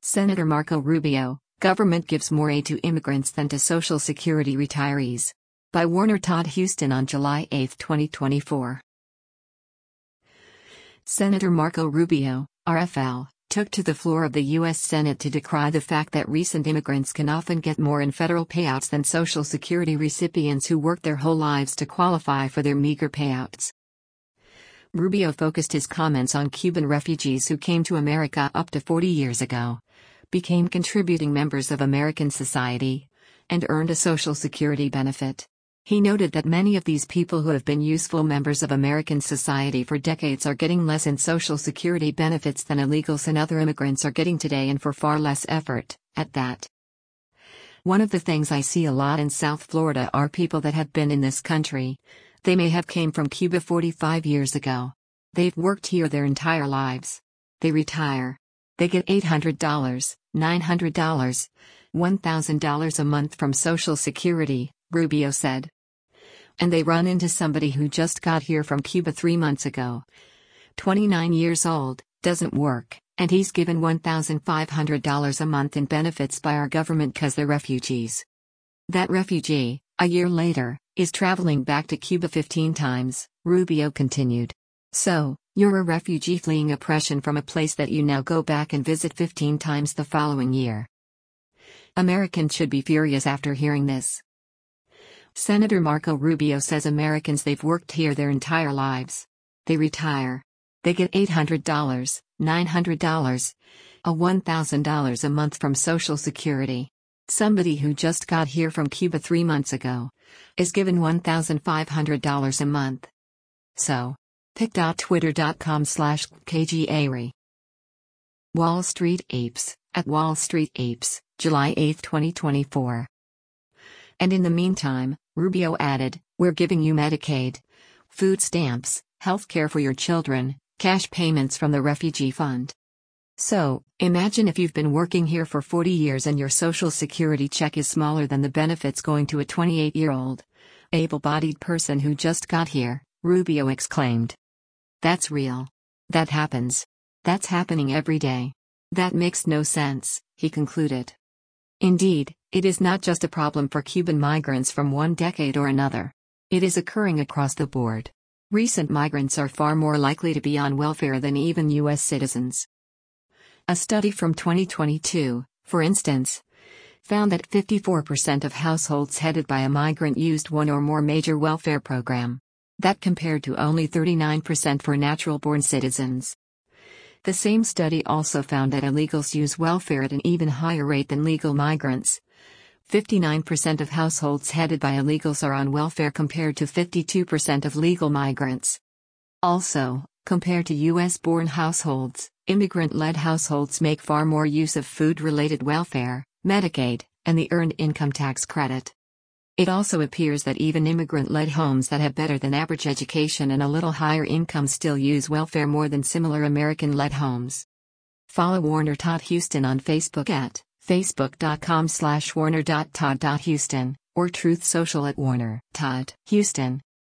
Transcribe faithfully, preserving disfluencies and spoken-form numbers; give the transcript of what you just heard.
Senator Marco Rubio, government gives more aid to immigrants than to Social Security retirees. By Warner Todd Huston on July eighth, twenty twenty-four. Senator Marco Rubio, R F L, took to the floor of the U S Senate to decry the fact that recent immigrants can often get more in federal payouts than Social Security recipients who worked their whole lives to qualify for their meager payouts. Rubio focused his comments on Cuban refugees who came to America up to forty years ago, became contributing members of American society, and earned a Social Security benefit. He noted that many of these people who have been useful members of American society for decades are getting less in Social Security benefits than illegals and other immigrants are getting today, and for far less effort, at that. One of the things I see a lot in South Florida are people that have been in this country. They may have came from Cuba forty-five years ago. They've worked here their entire lives. They retire. They get eight hundred dollars, nine hundred dollars, one thousand dollars a month from Social Security, Rubio said. And they run into somebody who just got here from Cuba three months ago. twenty-nine years old, doesn't work, and he's given one thousand five hundred dollars a month in benefits by our government because they're refugees. That refugee, a year later, is traveling back to Cuba fifteen times, Rubio continued. So, you're a refugee fleeing oppression from a place that you now go back and visit fifteen times the following year. Americans should be furious after hearing this. Senator Marco Rubio says Americans, they've worked here their entire lives. They retire. They get eight hundred dollars, nine hundred dollars, a one thousand dollars a month from Social Security. Somebody who just got here from Cuba three months ago is given one thousand five hundred dollars a month. So, pic.twitter.com slash KGARI. Wall Street Apes, at Wall Street Apes, July eighth, twenty twenty-four. And in the meantime, Rubio added, we're giving you Medicaid, food stamps, health care for your children, cash payments from the Refugee Fund. So, imagine if you've been working here for forty years and your Social Security check is smaller than the benefits going to a twenty-eight-year-old, able-bodied person who just got here, Rubio exclaimed. That's real. That happens. That's happening every day. That makes no sense, he concluded. Indeed, it is not just a problem for Cuban migrants from one decade or another. It is occurring across the board. Recent migrants are far more likely to be on welfare than even U S citizens. A study from twenty twenty-two, for instance, found that fifty-four percent of households headed by a migrant used one or more major welfare program. That compared to only thirty-nine percent for natural-born citizens. The same study also found that illegals use welfare at an even higher rate than legal migrants. fifty-nine percent of households headed by illegals are on welfare compared to fifty-two percent of legal migrants. Also, compared to U S-born households, immigrant-led households make far more use of food-related welfare, Medicaid, and the Earned Income Tax Credit. It also appears that even immigrant-led homes that have better than average education and a little higher income still use welfare more than similar American-led homes. Follow Warner Todd Huston on Facebook at facebook.com slash warner.todd.huston or Truth Social at Warner Todd Huston.